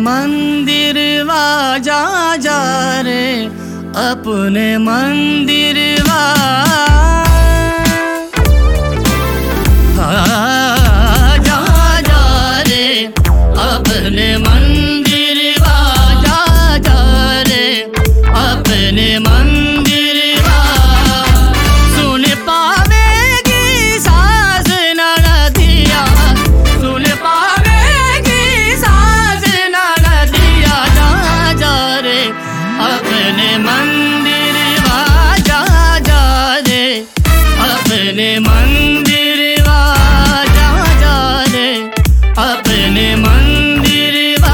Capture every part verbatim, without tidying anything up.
मंदिर वा जा जा रे, अपने मंदिर वा जा जा रे, अपने मंदिर वा जा जा रे, अपने मंदिर वा। सुन पावेगी सास ननदिया, सुन पावेगी सास ननदिया, जा जा रे, अपने मंदिर वा जा जा रे, अपने मंदिर वा जा जा रे, अपने मंदिर वा।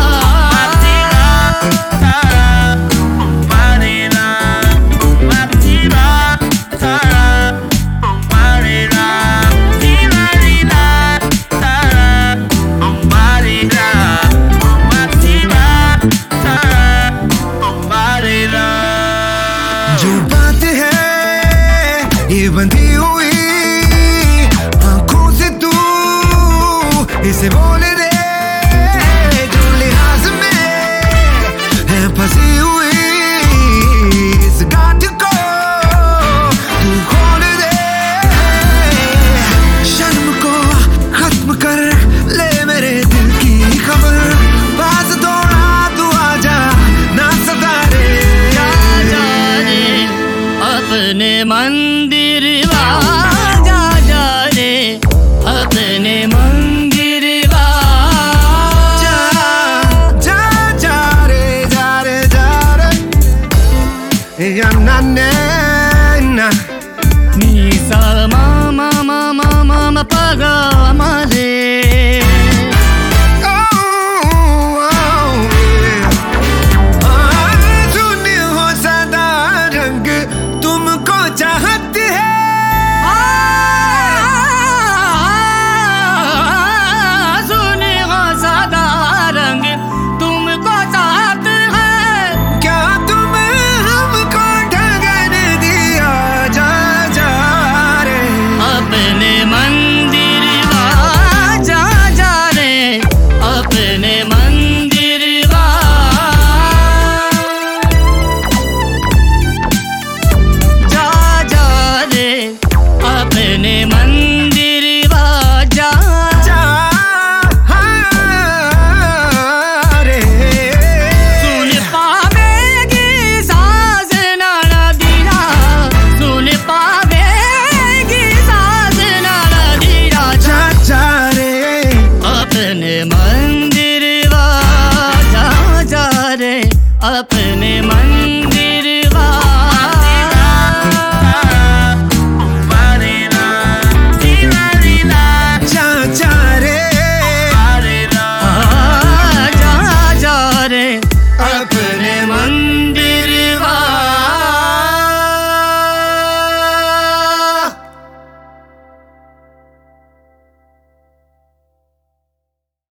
जो बात है ये बंधी हुई आंखों से, तू इसे बोल दे जो लिहाज में है फंसी हुई, इस गांठ को तू खोल दे। शर्म को खत्म कर ले मेरे दिल की खबर, पास थोड़ा तू आजा ना सदा रे, अपने मंदिर वा जा जा रे, अपने मंदिर वा जा जा जा रे, जा रे जा रे, या ना ना ना नी सा मा मा मा मा मा मा पा गा मा रे। चाहती है सुने हो सदा रंग तुमको चाहत है, क्या तुम हमको ठगन दिया, जा जा रे, अपने मंदिर वा जा जा रे, अपने मंदिर वा अपने मंदिर वा जा जा रे। सुन पावेगी सास ननदिया, सुन पावेगी सास ननदिया, जा जा रे, अपने मंदिर वा जा जा रे, अपने मंदिर वा अपने मन